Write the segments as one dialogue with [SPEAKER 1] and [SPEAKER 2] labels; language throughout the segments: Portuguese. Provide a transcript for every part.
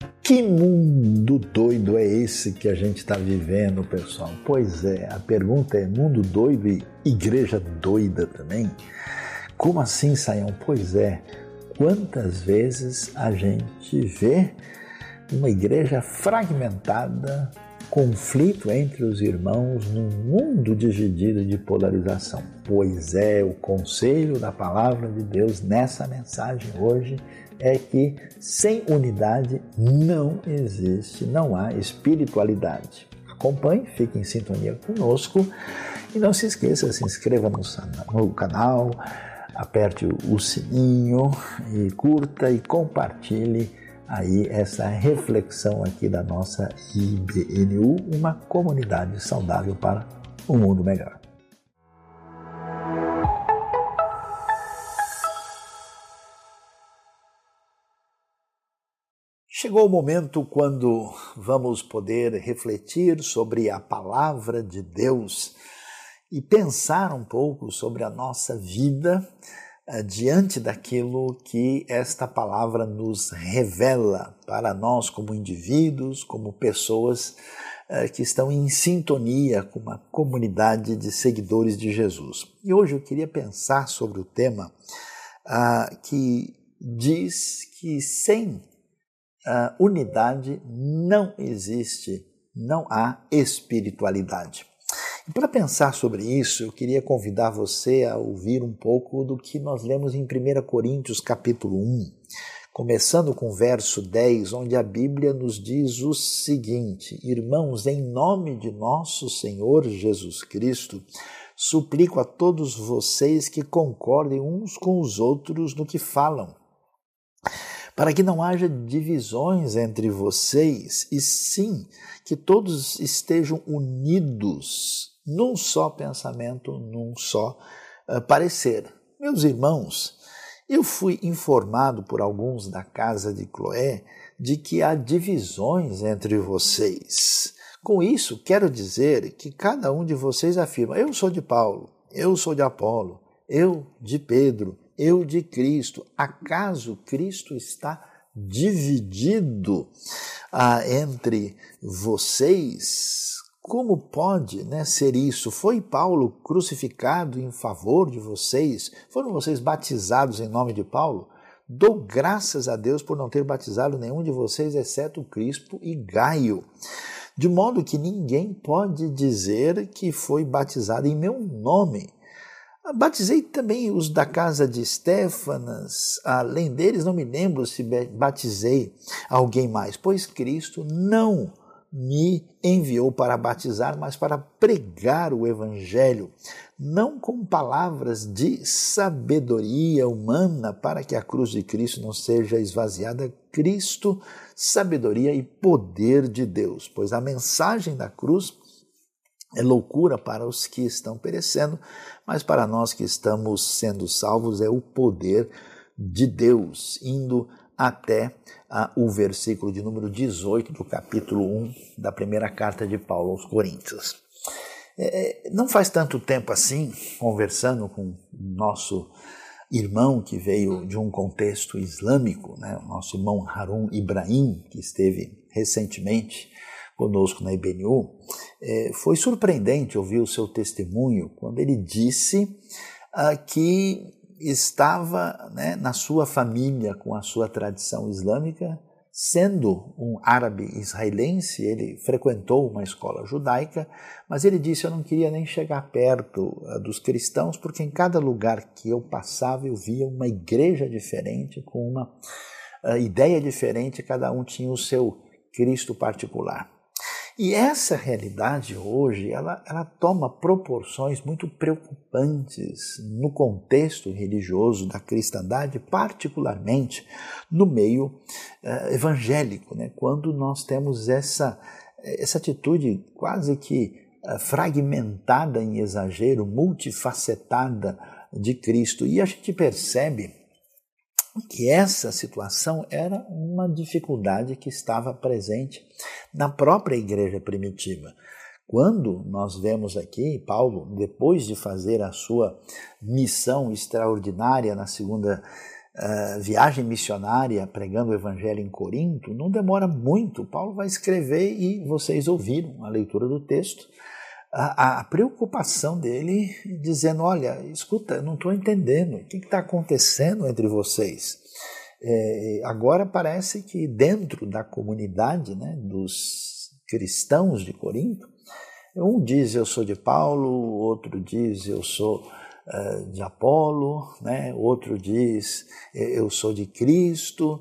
[SPEAKER 1] Que mundo doido é esse que a gente está vivendo, pessoal? Pois é, a pergunta é: mundo doido e igreja doida também? Como assim, Saião? Pois é, quantas vezes a gente vê uma igreja fragmentada, conflito entre os irmãos, num mundo dividido de polarização? Pois é, o conselho da palavra de Deus nessa mensagem hoje é que sem unidade não existe, não há espiritualidade. Acompanhe, fique em sintonia conosco e não se esqueça, se inscreva no canal, aperte o sininho e curta e compartilhe aí essa reflexão aqui da nossa IBNU, uma comunidade saudável para um mundo melhor. Chegou o momento quando vamos poder refletir sobre a palavra de Deus e pensar um pouco sobre a nossa vida diante daquilo que esta palavra nos revela para nós como indivíduos, como pessoas que estão em sintonia com uma comunidade de seguidores de Jesus. E hoje eu queria pensar sobre o tema que diz que sem unidade não existe, não há espiritualidade. E para pensar sobre isso, eu queria convidar você a ouvir um pouco do que nós lemos em 1 Coríntios capítulo 1, começando com o verso 10, onde a Bíblia nos diz o seguinte: Irmãos, em nome de nosso Senhor Jesus Cristo, suplico a todos vocês que concordem uns com os outros no que falam, para que não haja divisões entre vocês, e sim que todos estejam unidos num só pensamento, num só parecer. Meus irmãos, eu fui informado por alguns da casa de Cloé de que há divisões entre vocês. Com isso, quero dizer que cada um de vocês afirma: eu sou de Paulo, eu sou de Apolo, eu de Pedro, eu de Cristo. Acaso Cristo está dividido entre vocês? Como pode ser isso? Foi Paulo crucificado em favor de vocês? Foram vocês batizados em nome de Paulo? Dou graças a Deus por não ter batizado nenhum de vocês, exceto Crispo e Gaio. De modo que ninguém pode dizer que foi batizado em meu nome. Batizei também os da casa de Estéfanas, além deles não me lembro se batizei alguém mais, pois Cristo não me enviou para batizar, mas para pregar o Evangelho, não com palavras de sabedoria humana, para que a cruz de Cristo não seja esvaziada. Cristo, sabedoria e poder de Deus, pois a mensagem da cruz é loucura para os que estão perecendo, mas para nós que estamos sendo salvos é o poder de Deus, indo até o versículo de número 18 do capítulo 1 da primeira carta de Paulo aos Coríntios. Não faz tanto tempo assim, conversando com o nosso irmão que veio de um contexto islâmico, o nosso irmão Harun Ibrahim, que esteve recentemente conosco na IBNU, foi surpreendente ouvir o seu testemunho quando ele disse que estava na sua família com a sua tradição islâmica. Sendo um árabe israelense, ele frequentou uma escola judaica, mas ele disse: eu não queria nem chegar perto dos cristãos, porque em cada lugar que eu passava eu via uma igreja diferente, com uma ideia diferente, cada um tinha o seu Cristo particular. E essa realidade hoje, ela toma proporções muito preocupantes no contexto religioso da cristandade, particularmente no meio evangélico, quando nós temos essa atitude quase que fragmentada em exagero, multifacetada de Cristo. E a gente percebe que essa situação era uma dificuldade que estava presente na própria igreja primitiva. Quando nós vemos aqui Paulo, depois de fazer a sua missão extraordinária na segunda viagem missionária pregando o evangelho em Corinto, não demora muito, Paulo vai escrever e vocês ouviram a leitura do texto, a preocupação dele dizendo, olha, escuta, eu não estou entendendo, o que está acontecendo entre vocês? Agora parece que dentro da comunidade, né, dos cristãos de Corinto, um diz eu sou de Paulo, outro diz eu sou de Apolo, né, outro diz eu sou de Cristo,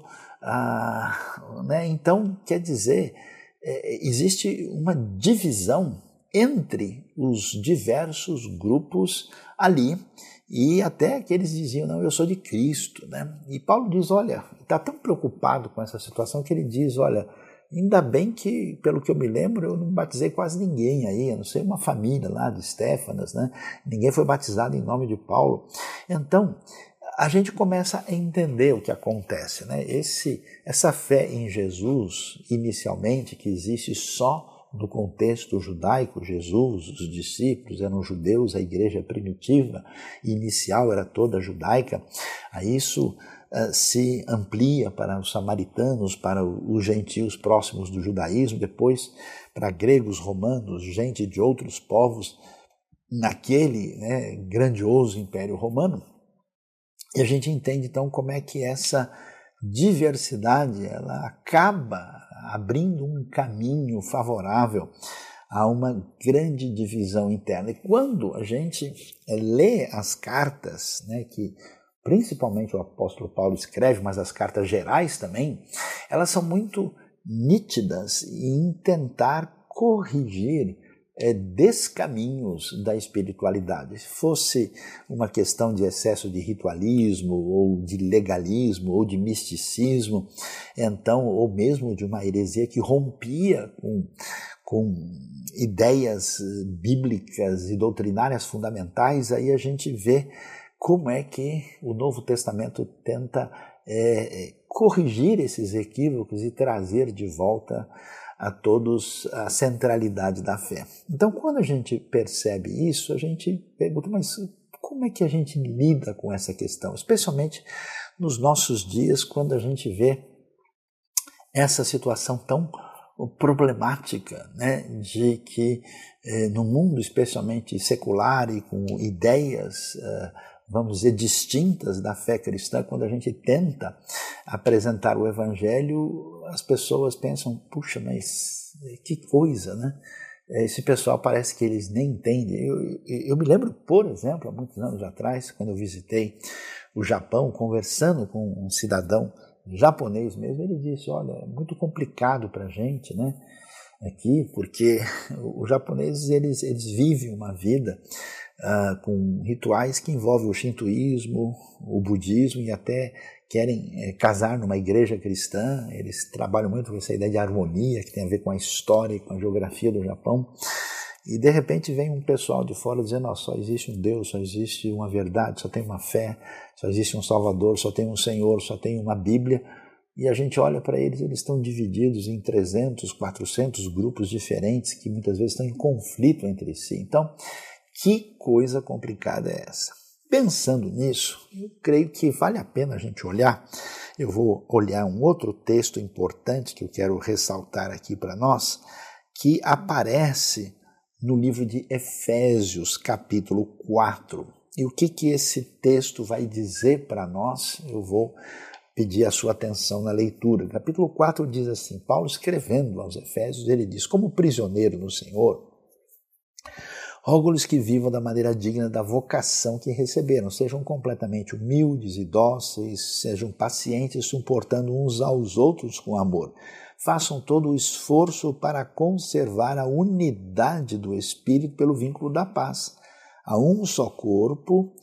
[SPEAKER 1] né, então quer dizer, existe uma divisão entre os diversos grupos ali, e até que eles diziam, não, eu sou de Cristo, né? E Paulo diz, olha, está tão preocupado com essa situação que ele diz, olha, ainda bem que, pelo que eu me lembro, eu não batizei quase ninguém aí, a não ser uma família lá de Estéfanas, né? Ninguém foi batizado em nome de Paulo. Então, a gente começa a entender o que acontece, né? Essa fé em Jesus, inicialmente, que existe só no contexto judaico, Jesus, os discípulos eram judeus, a igreja primitiva inicial era toda judaica, isso se amplia para os samaritanos, para os gentios próximos do judaísmo, depois para gregos, romanos, gente de outros povos, naquele, né, grandioso Império Romano. E a gente entende então como é que essa diversidade ela acaba abrindo um caminho favorável a uma grande divisão interna. E quando a gente lê as cartas, né, que principalmente o apóstolo Paulo escreve, mas as cartas gerais também, elas são muito nítidas em tentar corrigir descaminhos da espiritualidade. Se fosse uma questão de excesso de ritualismo, ou de legalismo, ou de misticismo, então, ou mesmo de uma heresia que rompia com ideias bíblicas e doutrinárias fundamentais, aí a gente vê como é que o Novo Testamento tenta corrigir esses equívocos e trazer de volta a todos a centralidade da fé. Então, quando a gente percebe isso, a gente pergunta, mas como é que a gente lida com essa questão? Especialmente nos nossos dias, quando a gente vê essa situação tão problemática, né, de que no mundo especialmente secular e com ideias vamos dizer, distintas da fé cristã, quando a gente tenta apresentar o evangelho, as pessoas pensam, puxa, mas que coisa, né? Esse pessoal parece que eles nem entendem. Eu me lembro, por exemplo, há muitos anos atrás, quando eu visitei o Japão, conversando com um cidadão japonês mesmo, ele disse, olha, é muito complicado para a gente, né? Aqui, porque os japoneses, eles vivem uma vida com rituais que envolvem o shintoísmo, o budismo e até querem casar numa igreja cristã. Eles trabalham muito com essa ideia de harmonia que tem a ver com a história e com a geografia do Japão. E de repente vem um pessoal de fora dizendo, oh, só existe um Deus, só existe uma verdade, só tem uma fé, só existe um Salvador, só tem um Senhor, só tem uma Bíblia. E a gente olha para eles, eles estão divididos em 300, 400 grupos diferentes que muitas vezes estão em conflito entre si. Então, que coisa complicada é essa? Pensando nisso, eu creio que vale a pena a gente olhar. Eu vou olhar um outro texto importante que eu quero ressaltar aqui para nós, que aparece no livro de Efésios, capítulo 4. E o que esse texto vai dizer para nós? Eu vou pedir a sua atenção na leitura. Capítulo 4 diz assim, Paulo escrevendo aos Efésios, ele diz, como prisioneiro no Senhor, rogo-lhes que vivam da maneira digna da vocação que receberam, sejam completamente humildes e dóceis, sejam pacientes, suportando uns aos outros com amor. Façam todo o esforço para conservar a unidade do Espírito pelo vínculo da paz. Há um só corpo,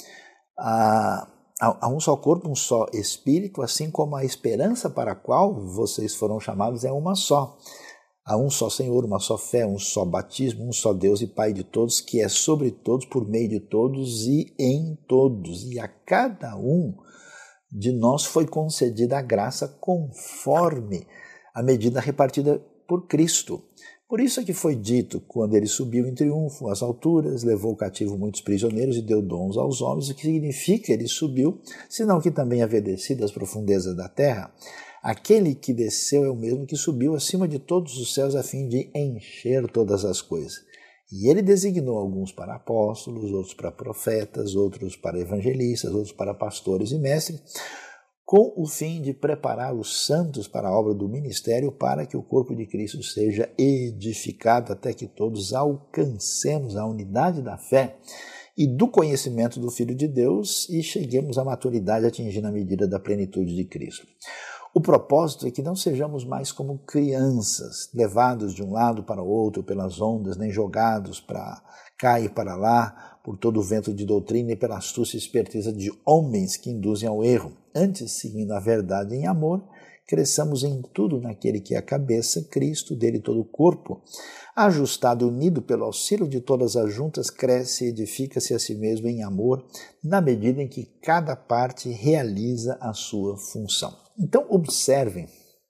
[SPEAKER 1] um só Espírito, assim como a esperança para a qual vocês foram chamados é uma só. Há um só Senhor, uma só fé, um só batismo, um só Deus e Pai de todos, que é sobre todos, por meio de todos e em todos. E a cada um de nós foi concedida a graça conforme a medida repartida por Cristo. Por isso é que foi dito, quando ele subiu em triunfo às alturas, levou cativo muitos prisioneiros e deu dons aos homens, o que significa ele subiu, senão que também havia descido às profundezas da terra. Aquele que desceu é o mesmo que subiu acima de todos os céus a fim de encher todas as coisas. E ele designou alguns para apóstolos, outros para profetas, outros para evangelistas, outros para pastores e mestres, com o fim de preparar os santos para a obra do ministério, para que o corpo de Cristo seja edificado até que todos alcancemos a unidade da fé e do conhecimento do Filho de Deus e cheguemos à maturidade atingindo a medida da plenitude de Cristo. O propósito é que não sejamos mais como crianças, levados de um lado para o outro pelas ondas, nem jogados para cá e para lá, por todo o vento de doutrina e pela astúcia e esperteza de homens que induzem ao erro. Antes, seguindo a verdade em amor, cresçamos em tudo naquele que é a cabeça, Cristo, dele todo o corpo, ajustado e unido pelo auxílio de todas as juntas, cresce e edifica-se a si mesmo em amor, na medida em que cada parte realiza a sua função. Então, observem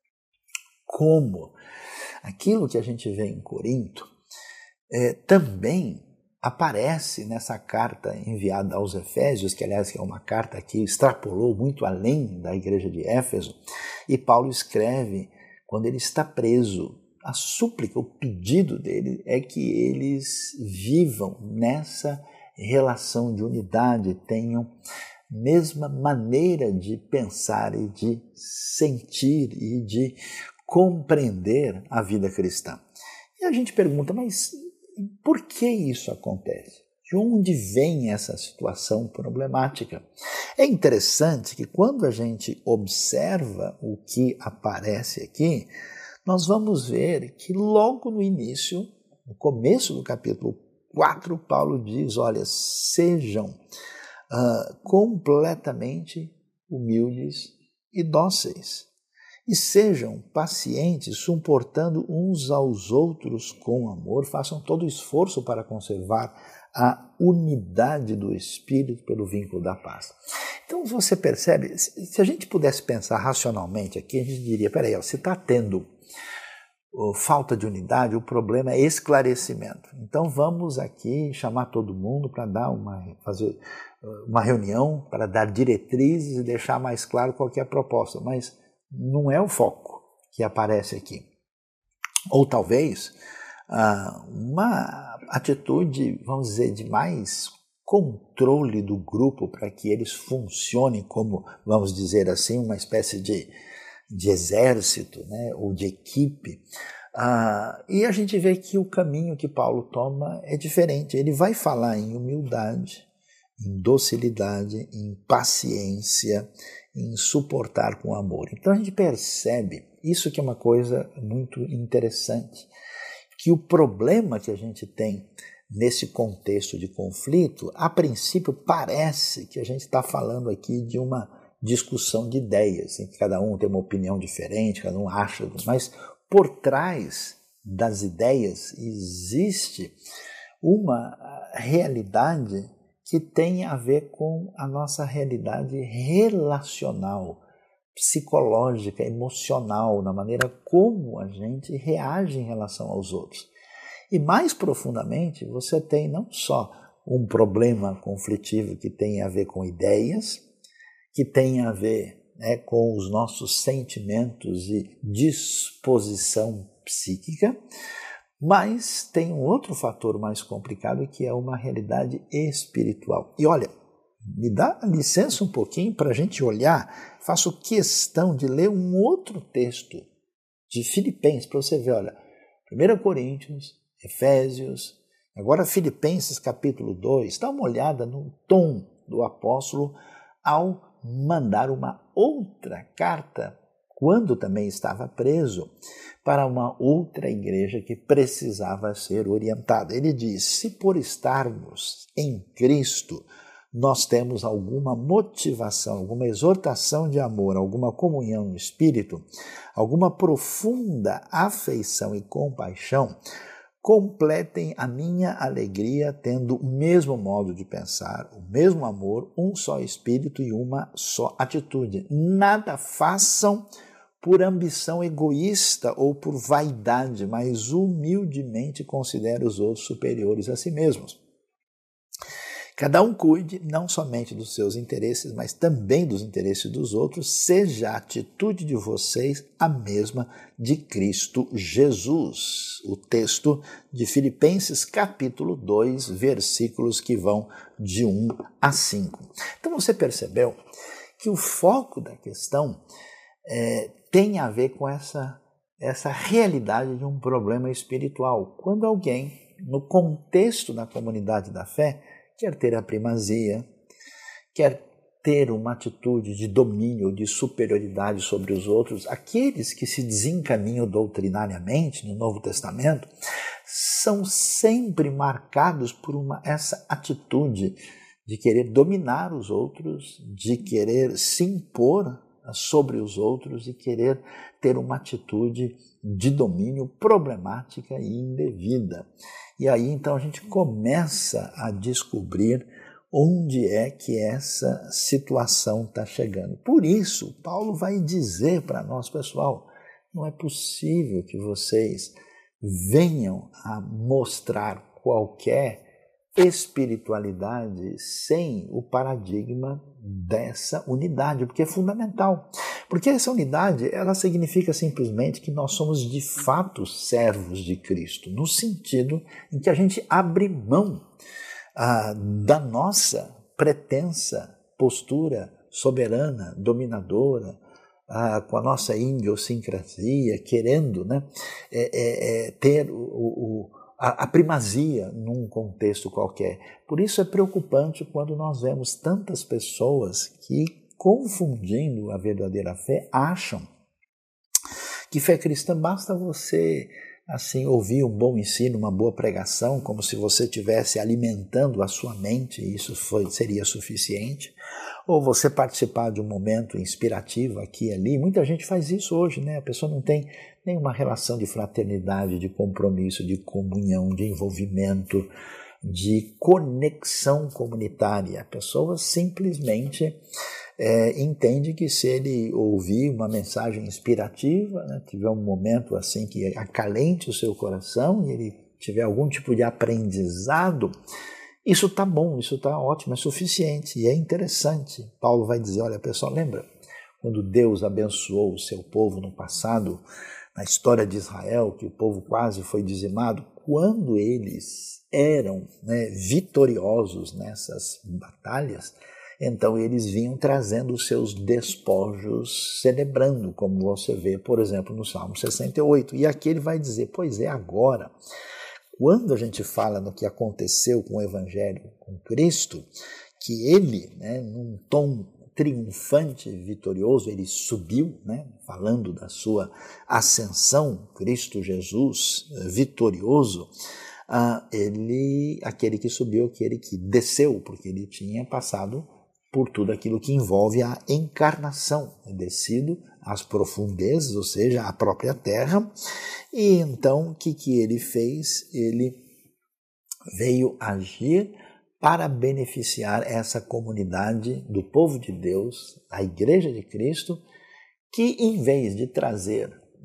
[SPEAKER 1] como aquilo que a gente vê em Corinto também aparece nessa carta enviada aos Efésios, que aliás é uma carta que extrapolou muito além da igreja de Éfeso, e Paulo escreve quando ele está preso. A súplica, o pedido dele é que eles vivam nessa relação de unidade, tenham mesma maneira de pensar e de sentir e de compreender a vida cristã. E a gente pergunta, mas por que isso acontece? De onde vem essa situação problemática? É interessante que quando a gente observa o que aparece aqui, nós vamos ver que logo no início, no começo do capítulo 4, Paulo diz, olha, sejam completamente humildes e dóceis, e sejam pacientes, suportando uns aos outros com amor, façam todo o esforço para conservar a unidade do Espírito pelo vínculo da paz. Então você percebe, se a gente pudesse pensar racionalmente aqui, a gente diria, peraí, você está tendo falta de unidade, o problema é esclarecimento. Então vamos aqui chamar todo mundo para fazer uma reunião, para dar diretrizes e deixar mais claro qual que é a proposta, mas não é o foco que aparece aqui. Ou talvez uma atitude, vamos dizer, de mais controle do grupo para que eles funcionem como, vamos dizer assim, uma espécie de exército, né, ou de equipe. E a gente vê que o caminho que Paulo toma é diferente. Ele vai falar em humildade, em docilidade, em paciência, em suportar com amor. Então a gente percebe, isso que é uma coisa muito interessante, que o problema que a gente tem nesse contexto de conflito, a princípio parece que a gente está falando aqui de uma discussão de ideias, em que cada um tem uma opinião diferente, cada um acha, mas por trás das ideias existe uma realidade que tem a ver com a nossa realidade relacional, psicológica, emocional, na maneira como a gente reage em relação aos outros. E mais profundamente, você tem não só um problema conflitivo que tem a ver com ideias, que tem a ver com os nossos sentimentos e disposição psíquica, mas tem um outro fator mais complicado que é uma realidade espiritual. E olha, me dá licença um pouquinho para a gente olhar, faço questão de ler um outro texto de Filipenses, para você ver, olha, 1 Coríntios, Efésios, agora Filipenses capítulo 2, dá uma olhada no tom do apóstolo ao mandar uma outra carta, quando também estava preso, para uma outra igreja que precisava ser orientada. Ele diz, se por estarmos em Cristo, nós temos alguma motivação, alguma exortação de amor, alguma comunhão no Espírito, alguma profunda afeição e compaixão, completem a minha alegria tendo o mesmo modo de pensar, o mesmo amor, um só Espírito e uma só atitude. Nada façam por ambição egoísta ou por vaidade, mas humildemente considere os outros superiores a si mesmos. Cada um cuide não somente dos seus interesses, mas também dos interesses dos outros, seja a atitude de vocês a mesma de Cristo Jesus. O texto de Filipenses capítulo 2, versículos que vão de 1 a 5. Então você percebeu que o foco da questão tem a ver com essa realidade de um problema espiritual. Quando alguém, no contexto da comunidade da fé, quer ter a primazia, quer ter uma atitude de domínio, de superioridade sobre os outros, aqueles que se desencaminham doutrinariamente no Novo Testamento são sempre marcados por essa atitude de querer dominar os outros, de querer se impor sobre os outros e querer ter uma atitude de domínio problemática e indevida. E aí então a gente começa a descobrir onde é que essa situação está chegando. Por isso, Paulo vai dizer para nós, pessoal, não é possível que vocês venham a mostrar qualquer espiritualidade sem o paradigma dessa unidade, porque é fundamental. Porque essa unidade, ela significa simplesmente que nós somos de fato servos de Cristo, no sentido em que a gente abre mão da nossa pretensa postura soberana, dominadora, com a nossa idiosincrasia, querendo ter a primazia num contexto qualquer. Por isso é preocupante quando nós vemos tantas pessoas que, confundindo a verdadeira fé, acham que fé cristã basta você ouvir um bom ensino, uma boa pregação, como se você estivesse alimentando a sua mente, e isso seria suficiente, ou você participar de um momento inspirativo aqui e ali. Muita gente faz isso hoje, né? A pessoa não tem nenhuma relação de fraternidade, de compromisso, de comunhão, de envolvimento, de conexão comunitária. A pessoa simplesmente entende que se ele ouvir uma mensagem inspirativa, tiver um momento assim que acalente o seu coração e ele tiver algum tipo de aprendizado, isso está bom, isso está ótimo, é suficiente e é interessante. Paulo vai dizer, olha pessoal, lembra quando Deus abençoou o seu povo no passado, na história de Israel, que o povo quase foi dizimado, quando eles eram vitoriosos nessas batalhas, então eles vinham trazendo os seus despojos, celebrando, como você vê, por exemplo, no Salmo 68. E aqui ele vai dizer, pois é, agora, quando a gente fala no que aconteceu com o Evangelho, com Cristo, que ele, num tom triunfante, vitorioso, ele subiu, falando da sua ascensão, Cristo Jesus vitorioso, aquele que subiu, aquele que desceu, porque ele tinha passado por tudo aquilo que envolve a encarnação, descido às profundezas, ou seja, à própria terra. E então, o que ele fez? Ele veio agir para beneficiar essa comunidade do povo de Deus, a Igreja de Cristo, que em vez de trazer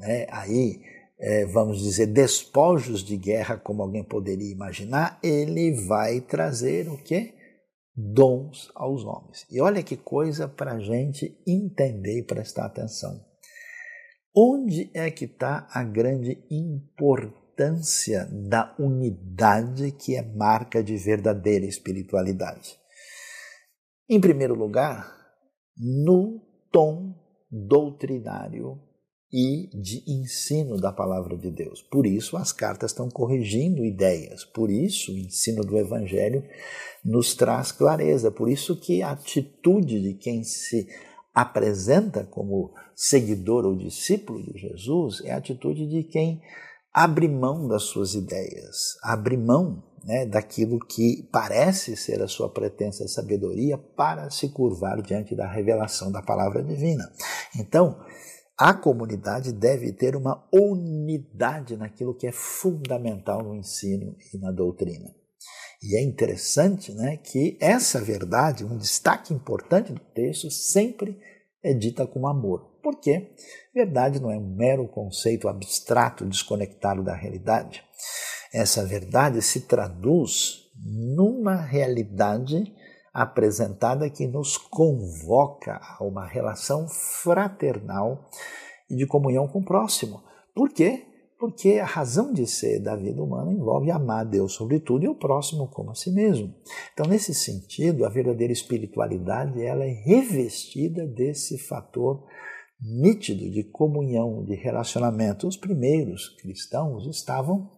[SPEAKER 1] vamos dizer, despojos de guerra, como alguém poderia imaginar, ele vai trazer o quê? Dons aos homens. E olha que coisa para a gente entender e prestar atenção. Onde é que está a grande importância da unidade que é marca de verdadeira espiritualidade? Em primeiro lugar, no tom doutrinário e de ensino da palavra de Deus. Por isso as cartas estão corrigindo ideias, por isso o ensino do Evangelho nos traz clareza, por isso que a atitude de quem se apresenta como seguidor ou discípulo de Jesus é a atitude de quem abre mão das suas ideias, abre mão daquilo que parece ser a sua pretensa sabedoria para se curvar diante da revelação da palavra divina. Então, a comunidade deve ter uma unidade naquilo que é fundamental no ensino e na doutrina. E é interessante que essa verdade, um destaque importante do texto, sempre é dita com amor. Por quê? Verdade não é um mero conceito abstrato, desconectado da realidade. Essa verdade se traduz numa realidade apresentada que nos convoca a uma relação fraternal e de comunhão com o próximo. Por quê? Porque a razão de ser da vida humana envolve amar a Deus sobre tudo e o próximo como a si mesmo. Então, nesse sentido, a verdadeira espiritualidade ela é revestida desse fator nítido de comunhão, de relacionamento. Os primeiros cristãos estavam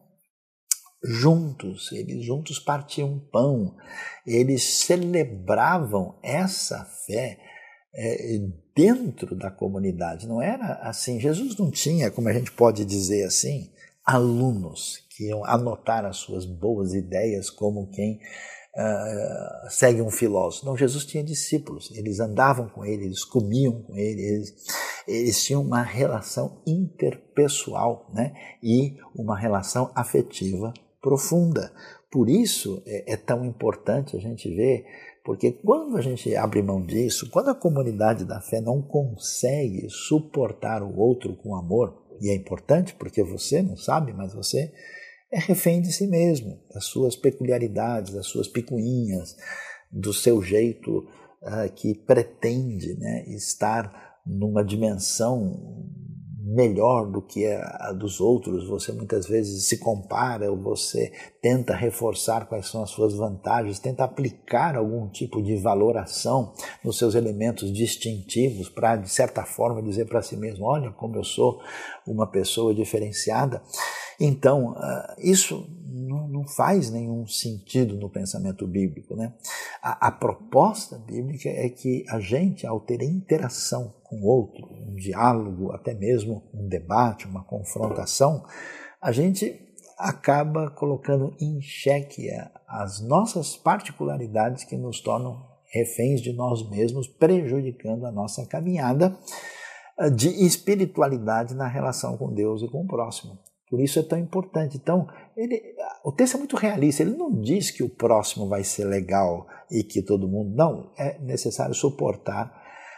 [SPEAKER 1] juntos, eles juntos partiam pão, eles celebravam essa fé dentro da comunidade. Não era assim, Jesus não tinha, como a gente pode dizer assim, alunos que iam anotar as suas boas ideias como quem segue um filósofo. Não, Jesus tinha discípulos, eles andavam com ele, eles comiam com ele, eles tinham uma relação interpessoal, né? E uma relação afetiva profunda. Por isso é tão importante a gente ver, porque quando a gente abre mão disso, quando a comunidade da fé não consegue suportar o outro com amor, e é importante porque você não sabe, mas você é refém de si mesmo, das suas peculiaridades, das suas picuinhas, do seu jeito que pretende, né, estar numa dimensão melhor do que a dos outros. Você muitas vezes se compara, ou você tenta reforçar quais são as suas vantagens, tenta aplicar algum tipo de valoração nos seus elementos distintivos para, de certa forma, dizer para si mesmo, olha como eu sou uma pessoa diferenciada. Então, isso não faz nenhum sentido no pensamento bíblico, né? A proposta bíblica é que a gente, ao ter interação com o outro, um diálogo, até mesmo um debate, uma confrontação, a gente acaba colocando em xeque as nossas particularidades que nos tornam reféns de nós mesmos, prejudicando a nossa caminhada de espiritualidade na relação com Deus e com o próximo. Por isso é tão importante. Então, o texto é muito realista. Ele não diz que o próximo vai ser legal e que todo mundo... Não, é necessário suportar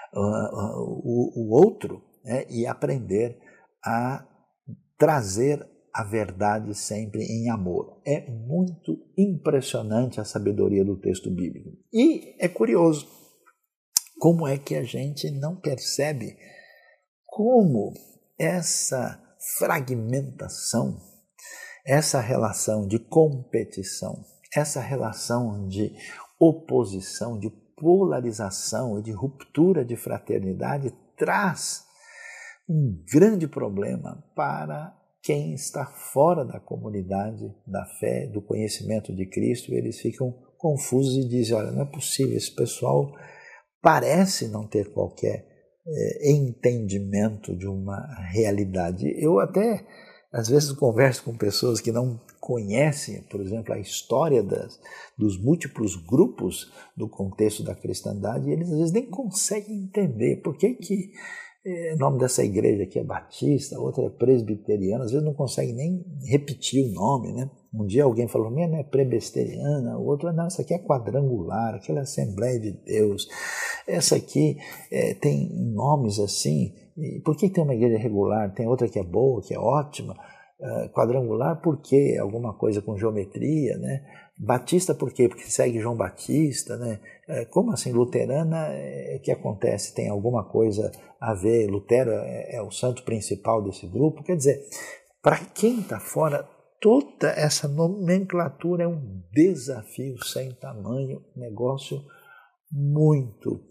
[SPEAKER 1] o outro, né, e aprender a trazer a verdade sempre em amor. É muito impressionante a sabedoria do texto bíblico. E é curioso como é que a gente não percebe como essa fragmentação, essa relação de competição, essa relação de oposição, de polarização e de ruptura de fraternidade traz um grande problema para quem está fora da comunidade da fé, do conhecimento de Cristo. Eles ficam confusos e dizem, olha, não é possível, esse pessoal parece não ter qualquer entendimento de uma realidade. Eu até, às vezes, converso com pessoas que não conhecem, por exemplo, a história dos múltiplos grupos do contexto da cristandade, e eles às vezes nem conseguem entender por que o nome dessa igreja aqui é batista, a outra é presbiteriana, às vezes não consegue nem repetir o nome, né? Um dia alguém falou, minha não é presbiteriana, o outro, não, essa aqui é quadrangular, aquela é Assembleia de Deus, essa aqui tem nomes assim, e por que tem uma igreja regular, tem outra que é boa, que é ótima, quadrangular por quê? Alguma coisa com geometria, né? Batista por quê? Porque segue João Batista, né? Como assim? Luterana, o que acontece? Tem alguma coisa a ver? Lutero é o santo principal desse grupo? Quer dizer, para quem está fora, toda essa nomenclatura é um desafio sem tamanho, negócio muito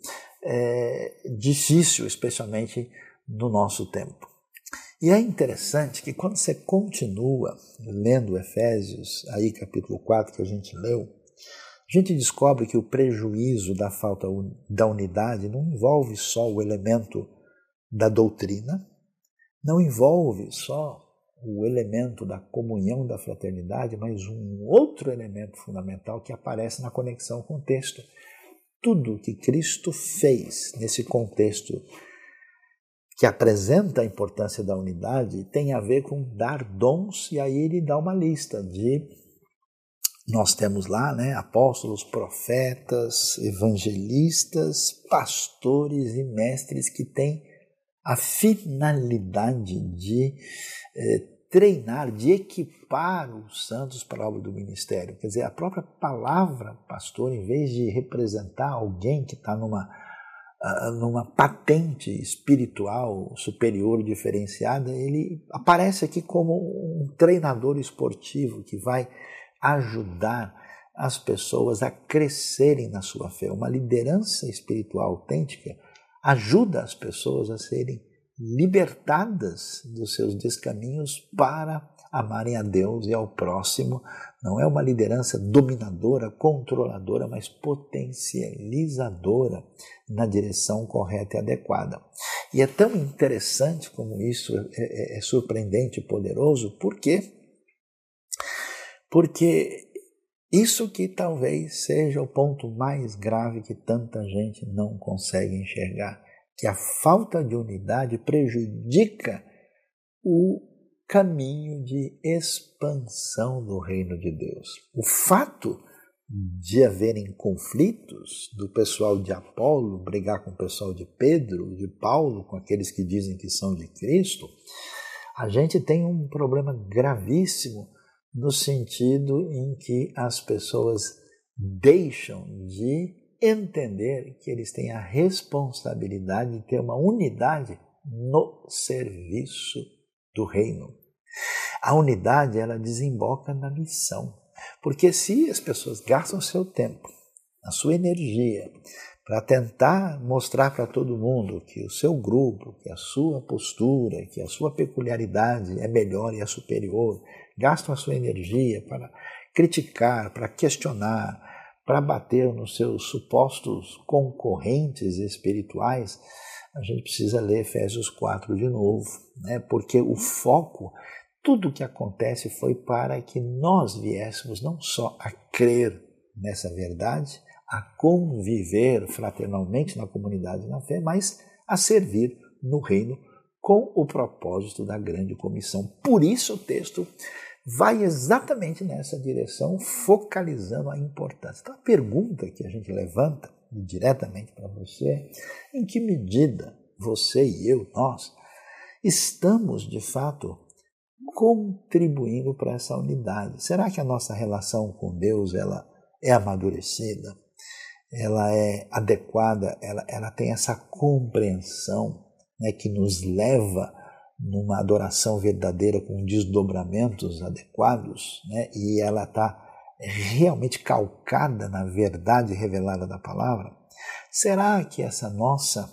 [SPEAKER 1] difícil, especialmente no nosso tempo. E é interessante que quando você continua lendo Efésios, aí capítulo 4 que a gente leu, a gente descobre que o prejuízo da falta da unidade não envolve só o elemento da doutrina, não envolve só o elemento da comunhão da fraternidade, mas um outro elemento fundamental que aparece na conexão com o texto. Tudo que Cristo fez nesse contexto que apresenta a importância da unidade tem a ver com dar dons, e aí ele dá uma lista de nós temos lá, né, apóstolos, profetas, evangelistas, pastores e mestres que têm a finalidade de treinar, de equipar os santos para a obra do ministério. Quer dizer, a própria palavra pastor, em vez de representar alguém que está numa patente espiritual superior, diferenciada, ele aparece aqui como um treinador esportivo que vai ajudar as pessoas a crescerem na sua fé. Uma liderança espiritual autêntica ajuda as pessoas a serem libertadas dos seus descaminhos para amarem a Deus e ao próximo. Não é uma liderança dominadora, controladora, mas potencializadora na direção correta e adequada. E é tão interessante como isso é surpreendente e poderoso, porque isso que talvez seja o ponto mais grave que tanta gente não consegue enxergar, que a falta de unidade prejudica o caminho de expansão do reino de Deus. O fato de haverem conflitos do pessoal de Apolo brigar com o pessoal de Pedro, de Paulo, com aqueles que dizem que são de Cristo, a gente tem um problema gravíssimo no sentido em que as pessoas deixam de entender que eles têm a responsabilidade de ter uma unidade no serviço do reino. A unidade, ela desemboca na missão, porque se as pessoas gastam seu tempo, a sua energia, para tentar mostrar para todo mundo que o seu grupo, que a sua postura, que a sua peculiaridade é melhor e é superior, gastam a sua energia para criticar, para questionar, para bater nos seus supostos concorrentes espirituais, a gente precisa ler Efésios 4 de novo, né? Porque o foco, tudo o que acontece foi para que nós viéssemos não só a crer nessa verdade, a conviver fraternalmente na comunidade na fé, mas a servir no reino com o propósito da grande comissão. Por isso o texto vai exatamente nessa direção, focalizando a importância. Então a pergunta que a gente levanta diretamente para você é: em que medida você e eu, nós, estamos de fato contribuindo para essa unidade? Será que a nossa relação com Deus ela é amadurecida? Ela é adequada? Ela tem essa compreensão, né, que nos leva numa adoração verdadeira com desdobramentos adequados, né? E ela está realmente calcada na verdade revelada da palavra? Será que essa nossa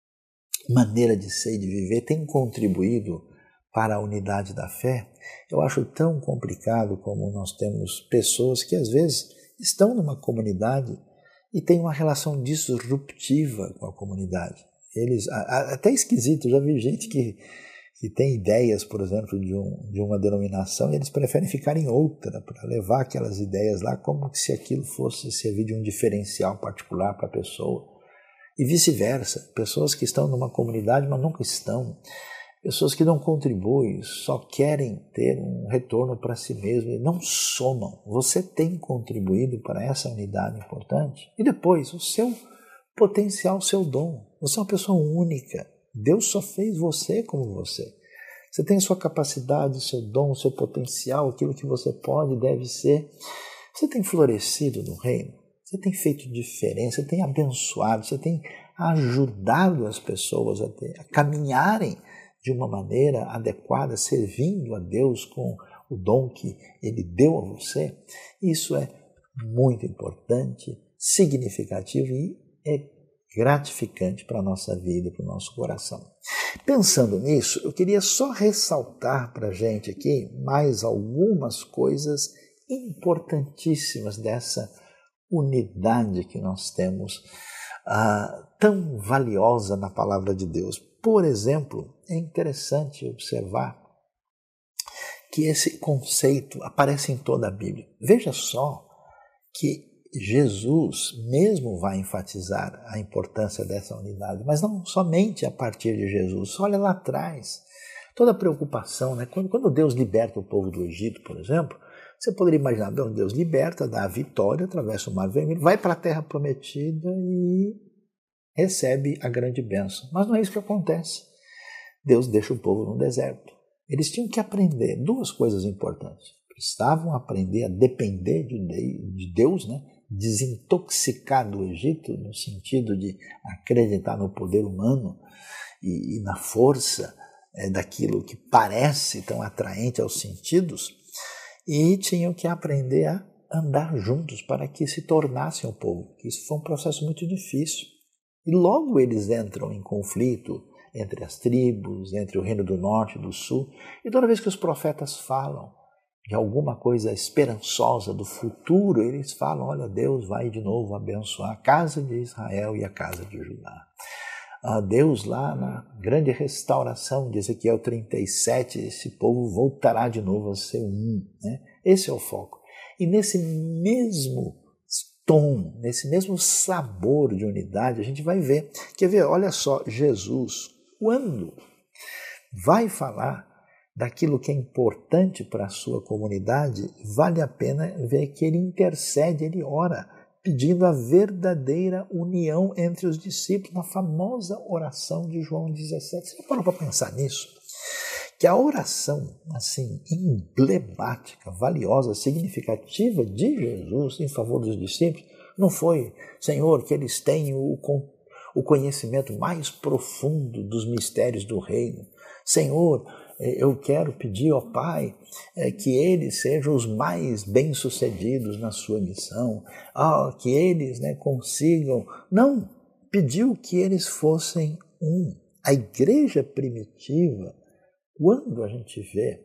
[SPEAKER 1] maneira de ser e de viver tem contribuído para a unidade da fé? Eu acho tão complicado como nós temos pessoas que às vezes estão numa comunidade e têm uma relação disruptiva com a comunidade. Eles, até esquisito, já vi gente que tem ideias, por exemplo, de uma denominação, e eles preferem ficar em outra, para levar aquelas ideias lá como se aquilo fosse servir de um diferencial particular para a pessoa. E vice-versa, pessoas que estão numa comunidade, mas nunca estão, pessoas que não contribuem, só querem ter um retorno para si mesmo e não somam. Você tem contribuído para essa unidade importante? E depois, o seu potencial, o seu dom. Você é uma pessoa única. Deus só fez você como você. Você tem sua capacidade, seu dom, seu potencial, aquilo que você pode e deve ser. Você tem florescido no reino, você tem feito diferença, você tem abençoado, você tem ajudado as pessoas a caminharem de uma maneira adequada, servindo a Deus com o dom que Ele deu a você. Isso é muito importante, significativo e gratificante para a nossa vida, para o nosso coração. Pensando nisso, eu queria só ressaltar para a gente aqui mais algumas coisas importantíssimas dessa unidade que nós temos, tão valiosa na palavra de Deus. Por exemplo, é interessante observar que esse conceito aparece em toda a Bíblia. Veja só que Jesus mesmo vai enfatizar a importância dessa unidade, mas não somente a partir de Jesus. Olha lá atrás, toda a preocupação, né? Quando Deus liberta o povo do Egito, por exemplo, Você poderia imaginar, Deus liberta, dá a vitória, atravessa o Mar Vermelho, vai para a Terra Prometida e recebe a grande bênção. Mas não é isso que acontece. Deus deixa o povo no deserto. Eles tinham que aprender duas coisas importantes. Precisavam aprender a depender de Deus, né? Desintoxicar do Egito, no sentido de acreditar no poder humano e na força daquilo que parece tão atraente aos sentidos, e tinham que aprender a andar juntos para que se tornassem um povo. Isso foi um processo muito difícil. E logo eles entram em conflito entre as tribos, entre o reino do norte e do sul, e toda vez que os profetas falam de alguma coisa esperançosa do futuro, eles falam, olha, Deus vai de novo abençoar a casa de Israel e a casa de Judá. Deus lá na grande restauração de Ezequiel 37, esse povo voltará de novo a ser um. Né? Esse é o foco. E nesse mesmo tom, nesse mesmo sabor de unidade, a gente vai ver. Quer ver, olha só, Jesus, quando vai falar daquilo que é importante para a sua comunidade, vale a pena ver que ele intercede, ele ora, pedindo a verdadeira união entre os discípulos, na famosa oração de João 17. Você parou para pensar nisso? Que a oração, assim, emblemática, valiosa, significativa de Jesus em favor dos discípulos, não foi, Senhor, que eles tenham o conhecimento mais profundo dos mistérios do reino. Senhor, eu quero pedir ao Pai que eles sejam os mais bem-sucedidos na sua missão, que eles consigam. Não, pediu que eles fossem um. A igreja primitiva, quando a gente vê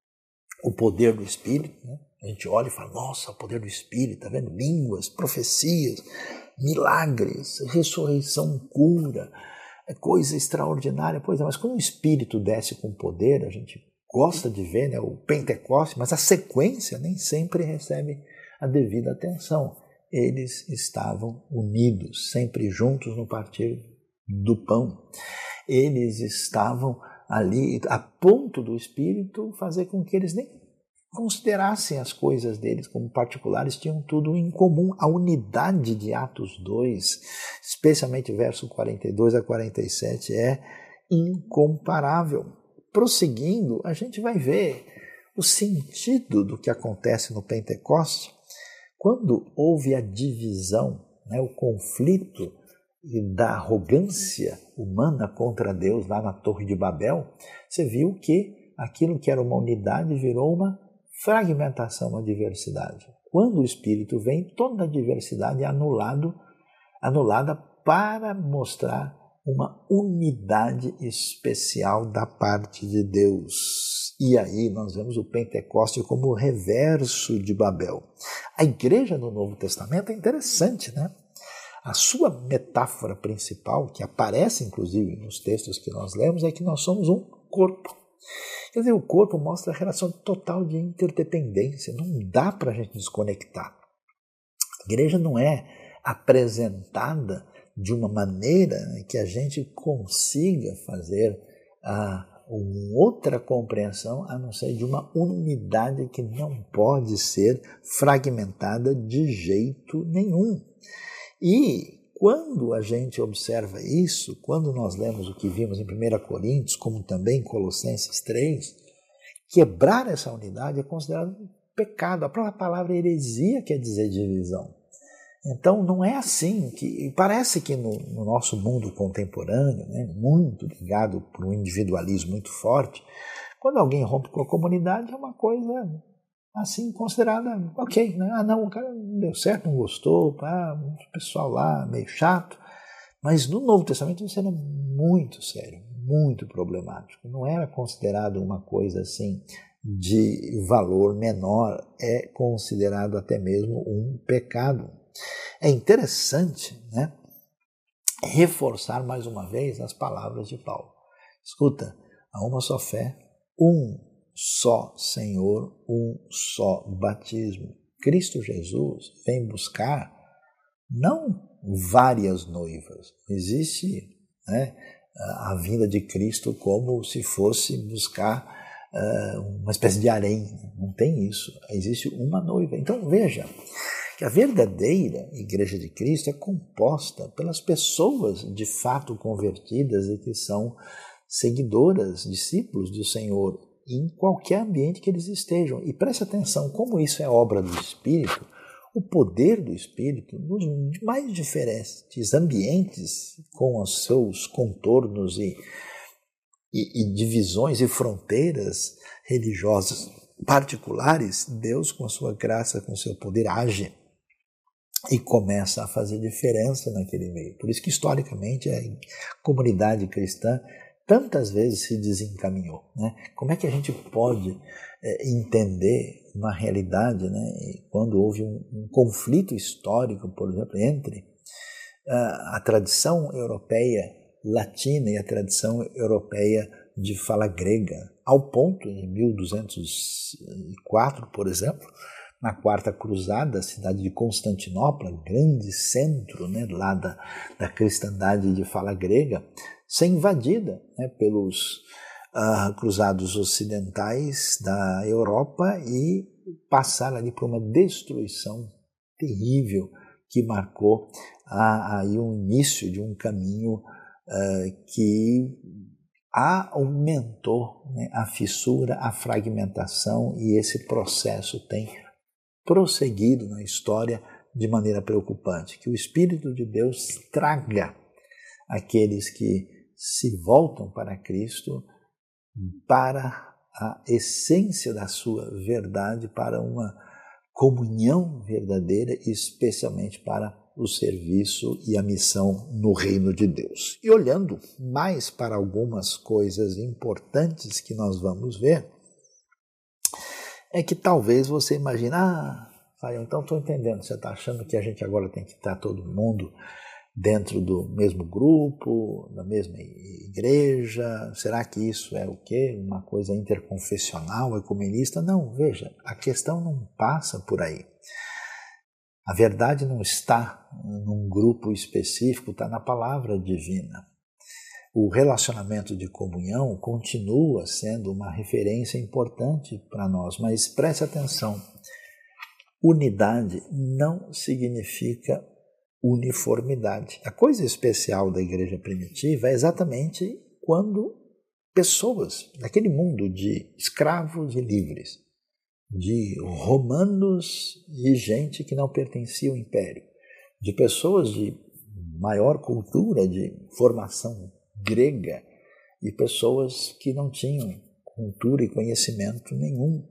[SPEAKER 1] o poder do Espírito, a gente olha e fala, nossa, o poder do Espírito, está vendo? Línguas, profecias, milagres, ressurreição, cura, coisa extraordinária. Pois é, mas quando o Espírito desce com poder, a gente gosta de ver o Pentecoste, mas a sequência nem sempre recebe a devida atenção. Eles estavam unidos, sempre juntos no partir do pão. Eles estavam ali a ponto do Espírito fazer com que eles nem considerassem as coisas deles como particulares, tinham tudo em comum. A unidade de Atos 2, especialmente verso 42 a 47, é incomparável. Prosseguindo, a gente vai ver o sentido do que acontece no Pentecoste. Quando houve a divisão, o conflito da arrogância humana contra Deus lá na Torre de Babel, você viu que aquilo que era uma unidade virou uma fragmentação, uma diversidade. Quando o Espírito vem, toda a diversidade é anulada para mostrar uma unidade especial da parte de Deus. E aí nós vemos o Pentecoste como o reverso de Babel. A igreja no Novo Testamento é interessante, né? A sua metáfora principal, que aparece inclusive nos textos que nós lemos, é que nós somos um corpo. Quer dizer, o corpo mostra a relação total de interdependência, não dá para a gente desconectar. A igreja não é apresentada de uma maneira que a gente consiga fazer uma outra compreensão, a não ser de uma unidade que não pode ser fragmentada de jeito nenhum. E quando a gente observa isso, quando nós lemos o que vimos em 1 Coríntios, como também em Colossenses 3, quebrar essa unidade é considerado um pecado. A própria palavra heresia quer dizer divisão. Então não é assim, que parece que no nosso mundo contemporâneo, muito ligado por um individualismo muito forte, quando alguém rompe com a comunidade é uma coisa assim considerada ok, não, o cara não deu certo, não gostou, o pessoal lá meio chato. Mas no Novo Testamento isso era muito sério, muito problemático. Não era considerado uma coisa assim de valor menor, é considerado até mesmo um pecado. É interessante, reforçar mais uma vez as palavras de Paulo. Escuta, há uma só fé, um só Senhor, um só batismo. Cristo Jesus vem buscar não várias noivas. Existe a vinda de Cristo como se fosse buscar uma espécie de harém. não tem isso. Existe uma noiva. Então veja que a verdadeira Igreja de Cristo é composta pelas pessoas de fato convertidas e que são seguidoras, discípulos do Senhor, em qualquer ambiente que eles estejam. E preste atenção, como isso é obra do Espírito, o poder do Espírito, nos mais diferentes ambientes, com os seus contornos e divisões e fronteiras religiosas particulares, Deus, com a sua graça, com o seu poder, age e começa a fazer diferença naquele meio. Por isso que, historicamente, a comunidade cristã tantas vezes se desencaminhou, né? Como é que a gente pode entender uma realidade, né, quando houve um conflito histórico, por exemplo, entre a tradição europeia latina e a tradição europeia de fala grega, ao ponto, em 1204, por exemplo, na Quarta Cruzada, a cidade de Constantinopla, grande centro, né, lá da cristandade de fala grega, ser invadida, né, pelos cruzados ocidentais da Europa e passar ali por uma destruição terrível que marcou aí o início de um caminho que aumentou, né, a fissura, a fragmentação, e esse processo tem prosseguido na história de maneira preocupante. Que o Espírito de Deus traga aqueles que se voltam para Cristo, para a essência da sua verdade, para uma comunhão verdadeira, especialmente para o serviço e a missão no reino de Deus. E olhando mais para algumas coisas importantes que nós vamos ver, é que talvez você imagine, então estou entendendo, você está achando que a gente agora tem que estar todo mundo dentro do mesmo grupo, da mesma igreja? Será que isso é o quê? Uma coisa interconfessional, ecumenista? Não, veja, a questão não passa por aí. A verdade não está num grupo específico, está na palavra divina. O relacionamento de comunhão continua sendo uma referência importante para nós, mas preste atenção, unidade não significa uniformidade. A coisa especial da igreja primitiva é exatamente quando pessoas naquele mundo de escravos e livres, de romanos e gente que não pertencia ao império, de pessoas de maior cultura, de formação grega e pessoas que não tinham cultura e conhecimento nenhum.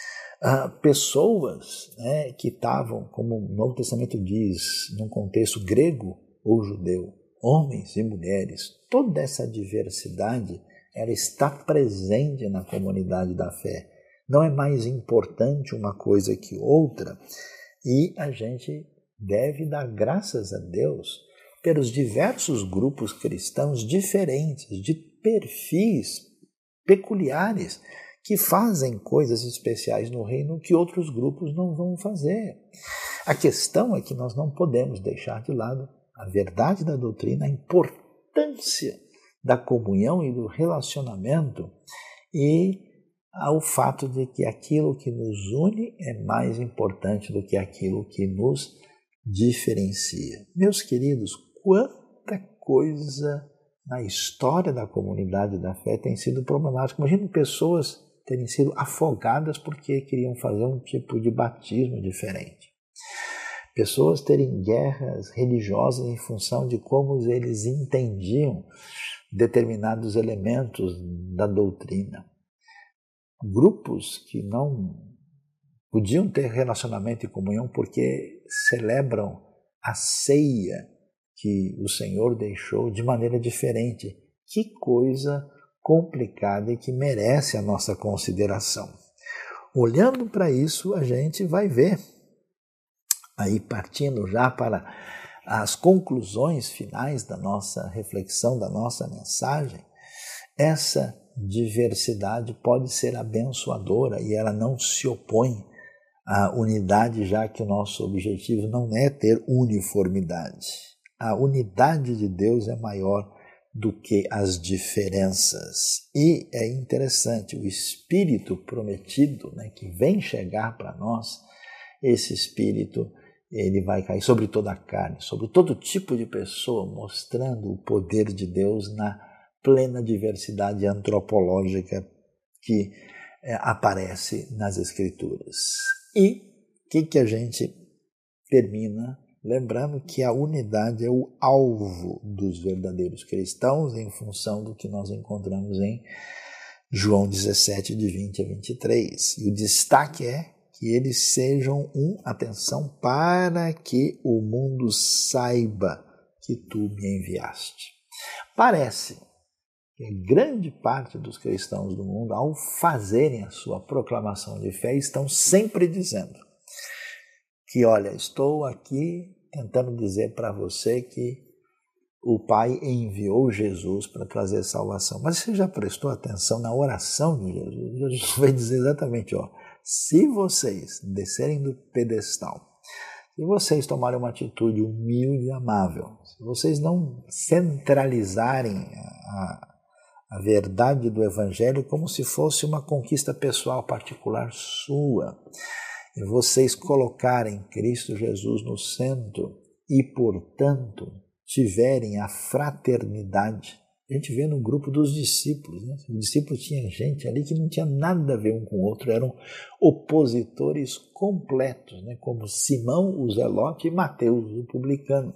[SPEAKER 1] Pessoas, né, que estavam, como o Novo Testamento diz, num contexto grego ou judeu, homens e mulheres, toda essa diversidade ela está presente na comunidade da fé. Não é mais importante uma coisa que outra, e a gente deve dar graças a Deus pelos diversos grupos cristãos diferentes, de perfis peculiares, que fazem coisas especiais no reino que outros grupos não vão fazer. A questão é que nós não podemos deixar de lado a verdade da doutrina, a importância da comunhão e do relacionamento e ao fato de que aquilo que nos une é mais importante do que aquilo que nos diferencia. Meus queridos, quanta coisa na história da comunidade da fé tem sido problemática. Imagina pessoas terem sido afogadas porque queriam fazer um tipo de batismo diferente. Pessoas terem guerras religiosas em função de como eles entendiam determinados elementos da doutrina. Grupos que não podiam ter relacionamento e comunhão porque celebram a ceia que o Senhor deixou de maneira diferente. Que coisa complicada e que merece a nossa consideração. Olhando para isso, a gente vai ver, aí partindo já para as conclusões finais da nossa reflexão, da nossa mensagem, essa diversidade pode ser abençoadora e ela não se opõe à unidade, já que o nosso objetivo não é ter uniformidade. A unidade de Deus é maior do que as diferenças. E é interessante, o Espírito prometido, né, que vem chegar para nós, esse Espírito, ele vai cair sobre toda a carne, sobre todo tipo de pessoa, mostrando o poder de Deus na plena diversidade antropológica que aparece nas Escrituras. E o que a gente termina lembrando que a unidade é o alvo dos verdadeiros cristãos em função do que nós encontramos em João 17, de 20 a 23. E o destaque é que eles sejam atenção, para que o mundo saiba que tu me enviaste. Parece que grande parte dos cristãos do mundo, ao fazerem a sua proclamação de fé, estão sempre dizendo que, olha, estou aqui tentando dizer para você que o Pai enviou Jesus para trazer salvação. Mas você já prestou atenção na oração de Jesus? Jesus vai dizer exatamente, se vocês descerem do pedestal, se vocês tomarem uma atitude humilde e amável, se vocês não centralizarem a verdade do Evangelho como se fosse uma conquista pessoal particular sua, e vocês colocarem Cristo Jesus no centro e, portanto, tiverem a fraternidade. A gente vê no grupo dos discípulos, né? Os discípulos tinham gente ali que não tinha nada a ver um com o outro, eram opositores completos, né? Como Simão, o Zelote, e Mateus, o publicano.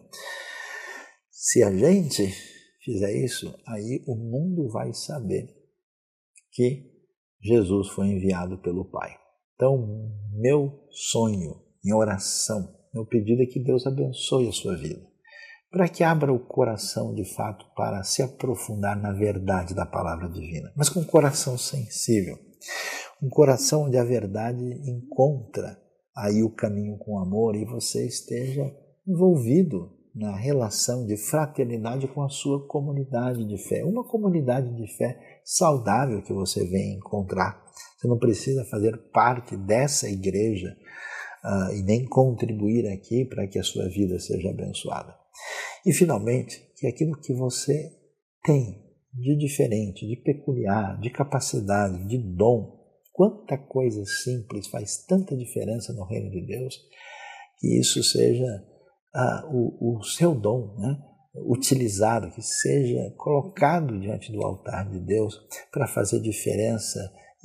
[SPEAKER 1] Se a gente fizer isso, aí o mundo vai saber que Jesus foi enviado pelo Pai. Então, meu sonho, minha oração, meu pedido é que Deus abençoe a sua vida, para que abra o coração de fato para se aprofundar na verdade da palavra divina, mas com um coração sensível, um coração onde a verdade encontra aí o caminho com amor e você esteja envolvido na relação de fraternidade com a sua comunidade de fé, uma comunidade de fé saudável que você vem encontrar. Você não precisa fazer parte dessa igreja e nem contribuir aqui para que a sua vida seja abençoada. E, finalmente, que aquilo que você tem de diferente, de peculiar, de capacidade, de dom, quanta coisa simples faz tanta diferença no reino de Deus, que isso seja o seu dom, né? Utilizado, que seja colocado diante do altar de Deus para fazer diferença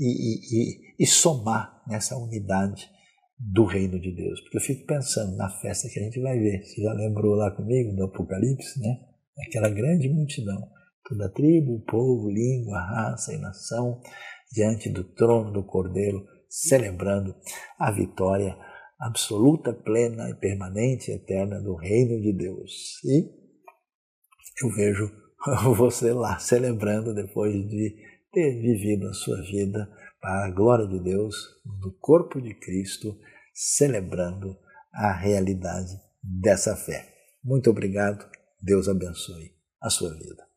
[SPEAKER 1] e somar nessa unidade do reino de Deus. Porque eu fico pensando na festa que a gente vai ver. Você já lembrou lá comigo do Apocalipse, né? Aquela grande multidão, toda tribo, povo, língua, raça e nação, diante do trono do Cordeiro, celebrando a vitória absoluta, plena e permanente e eterna do reino de Deus. E eu vejo você lá celebrando depois de ter vivido a sua vida para a glória de Deus, no corpo de Cristo, celebrando a realidade dessa fé. Muito obrigado, Deus abençoe a sua vida.